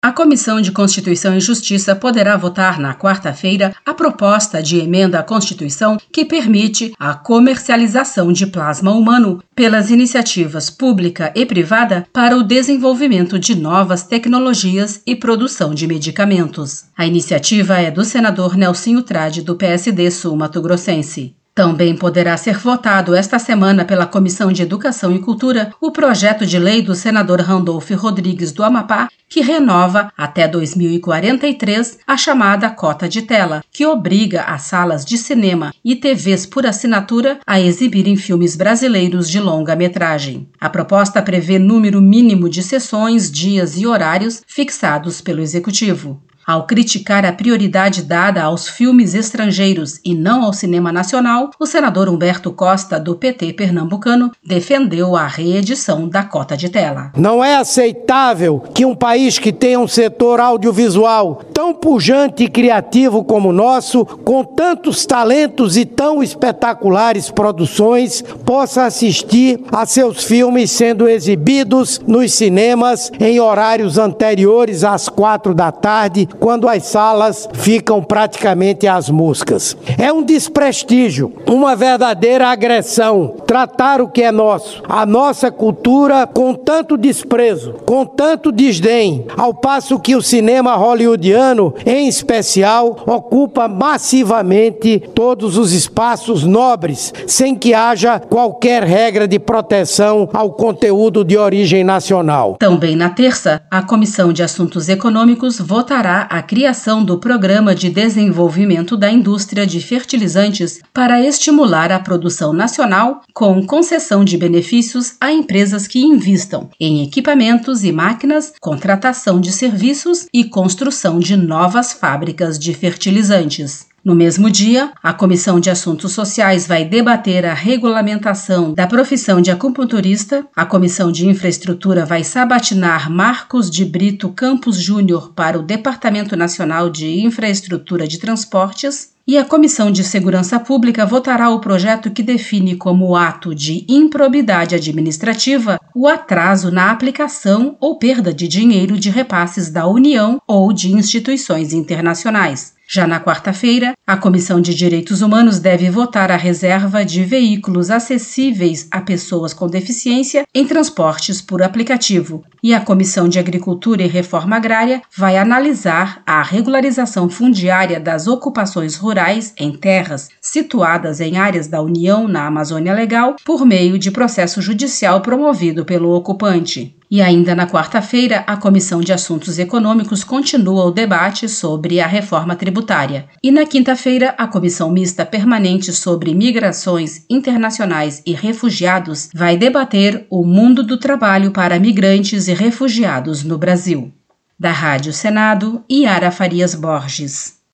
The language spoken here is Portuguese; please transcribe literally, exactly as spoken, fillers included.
A Comissão de Constituição e Justiça poderá votar na quarta-feira a proposta de emenda à Constituição que permite a comercialização de plasma humano pelas iniciativas pública e privada para o desenvolvimento de novas tecnologias e produção de medicamentos. A iniciativa é do senador Nelsinho Trade, do P S D sul-mato-grossense. Também poderá ser votado esta semana pela Comissão de Educação e Cultura o projeto de lei do senador Randolfo Rodrigues do Amapá, que renova, até dois mil e quarenta e três, a chamada cota de tela, que obriga as salas de cinema e T Vs por assinatura a exibirem filmes brasileiros de longa-metragem. A proposta prevê número mínimo de sessões, dias e horários fixados pelo Executivo. Ao criticar a prioridade dada aos filmes estrangeiros e não ao cinema nacional, o senador Humberto Costa, do P T pernambucano, defendeu a reedição da cota de tela. Não é aceitável que um país que tenha um setor audiovisual tão pujante e criativo como o nosso, com tantos talentos e tão espetaculares produções, possa assistir a seus filmes sendo exibidos nos cinemas em horários anteriores às quatro da tarde, quando as salas ficam praticamente às moscas. É um desprestígio, uma verdadeira agressão, tratar o que é nosso, a nossa cultura, com tanto desprezo, com tanto desdém, ao passo que o cinema hollywoodiano, em especial, ocupa massivamente todos os espaços nobres, sem que haja qualquer regra de proteção ao conteúdo de origem nacional. Também na terça, a Comissão de Assuntos Econômicos votará a criação do Programa de Desenvolvimento da Indústria de Fertilizantes para estimular a produção nacional com concessão de benefícios a empresas que invistam em equipamentos e máquinas, contratação de serviços e construção de novas fábricas de fertilizantes. No mesmo dia, a Comissão de Assuntos Sociais vai debater a regulamentação da profissão de acupunturista, a Comissão de Infraestrutura vai sabatinar Marcos de Brito Campos Júnior para o Departamento Nacional de Infraestrutura de Transportes, e a Comissão de Segurança Pública votará o projeto que define como ato de improbidade administrativa o atraso na aplicação ou perda de dinheiro de repasses da União ou de instituições internacionais. Já na quarta-feira, a Comissão de Direitos Humanos deve votar a reserva de veículos acessíveis a pessoas com deficiência em transportes por aplicativo, e a Comissão de Agricultura e Reforma Agrária vai analisar a regularização fundiária das ocupações rurais em terras situadas em áreas da União na Amazônia Legal por meio de processo judicial promovido pelo ocupante. E ainda na quarta-feira, a Comissão de Assuntos Econômicos continua o debate sobre a reforma tributária. E na quinta-feira, a Comissão Mista Permanente sobre Migrações Internacionais e Refugiados vai debater o mundo do trabalho para migrantes e refugiados no Brasil. Da Rádio Senado, Yara Farias Borges.